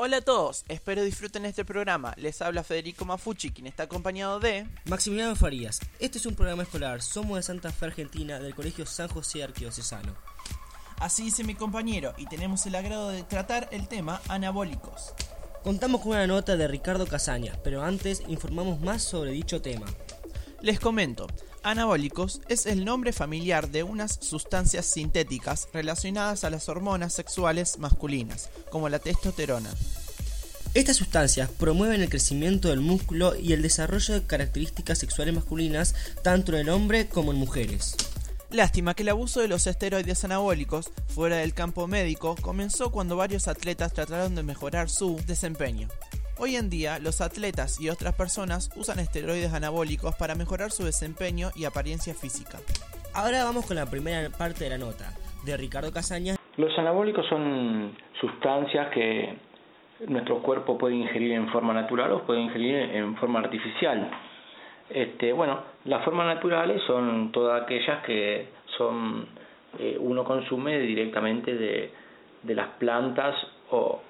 Hola a todos, espero disfruten este programa. Les habla Federico Mafucci, quien está acompañado de Maximiliano Farías. Este es un programa escolar. Somos de Santa Fe, Argentina, del Colegio San José Arquidiocesano. Así dice mi compañero, y tenemos el agrado de tratar el tema anabólicos. Contamos con una nota de Ricardo Casaña, pero antes informamos más sobre dicho tema. Les comento, anabólicos es el nombre familiar de unas sustancias sintéticas relacionadas a las hormonas sexuales masculinas, como la testosterona. Estas sustancias promueven el crecimiento del músculo y el desarrollo de características sexuales masculinas tanto en el hombre como en mujeres. Lástima que el abuso de los esteroides anabólicos fuera del campo médico comenzó cuando varios atletas trataron de mejorar su desempeño. Hoy en día, los atletas y otras personas usan esteroides anabólicos para mejorar su desempeño y apariencia física. Ahora vamos con la primera parte de la nota, de Ricardo Casaña. Los anabólicos son sustancias que nuestro cuerpo puede ingerir en forma natural o puede ingerir en forma artificial. Las formas naturales son todas aquellas que son uno consume directamente de las plantas o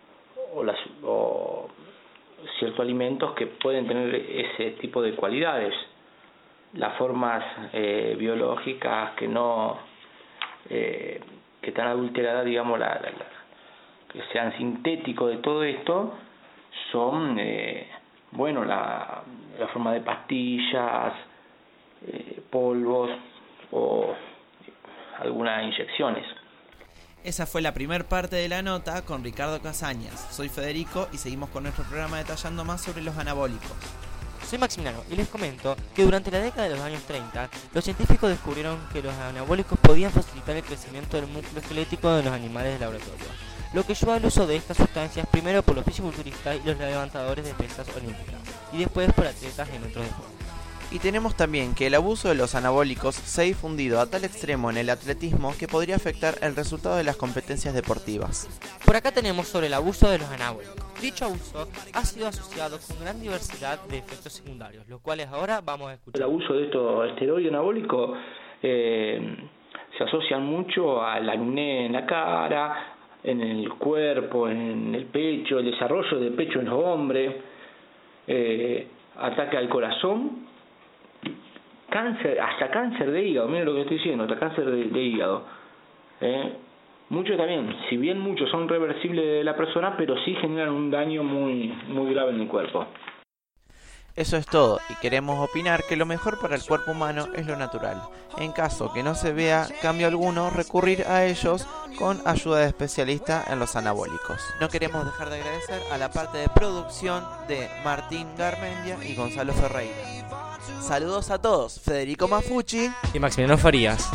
ciertos alimentos que pueden tener ese tipo de cualidades. Las formas biológicas que no que están adulteradas, digamos, que sean sintéticos de todo esto, son la forma de pastillas, polvos o algunas inyecciones. Esa fue la primera parte de la nota con Ricardo Casañas. Soy Federico y seguimos con nuestro programa detallando más sobre los anabólicos. Soy Maximiliano y les comento que durante la década de los años 30, los científicos descubrieron que los anabólicos podían facilitar el crecimiento del músculo esquelético de los animales de laboratorio, lo que llevó al uso de estas sustancias primero por los fisiculturistas y los levantadores de pesas olímpicas, y después por atletas en otros deportes. Y tenemos también que el abuso de los anabólicos se ha difundido a tal extremo en el atletismo que podría afectar el resultado de las competencias deportivas. Por acá tenemos sobre el abuso de los anabólicos. Dicho abuso ha sido asociado con gran diversidad de efectos secundarios, los cuales ahora vamos a escuchar. El abuso de estos esteroides anabólicos se asocian mucho al acné en la cara, en el cuerpo, en el pecho, el desarrollo del pecho en los hombres, ataque al corazón, cáncer, hasta cáncer de hígado, miren lo que estoy diciendo, hasta cáncer de hígado. Muchos también, si bien muchos son reversibles de la persona, pero sí generan un daño muy, muy grave en el cuerpo. Eso es todo, y queremos opinar que lo mejor para el cuerpo humano es lo natural. En caso que no se vea cambio alguno, recurrir a ellos con ayuda de especialista en los anabólicos. No queremos dejar de agradecer a la parte de producción de Martín Garmendia y Gonzalo Ferreira. Saludos a todos, Federico Mafucci y Maximiliano Farías.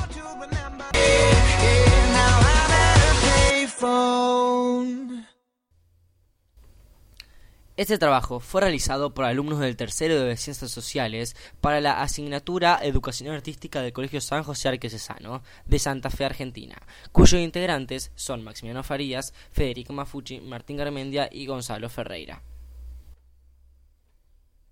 Este trabajo fue realizado por alumnos del tercero de Ciencias Sociales para la asignatura Educación Artística del Colegio San José Arquidiocesano de Santa Fe, Argentina, cuyos integrantes son Maximiliano Farías, Federico Mafucci, Martín Garmendia y Gonzalo Ferreira.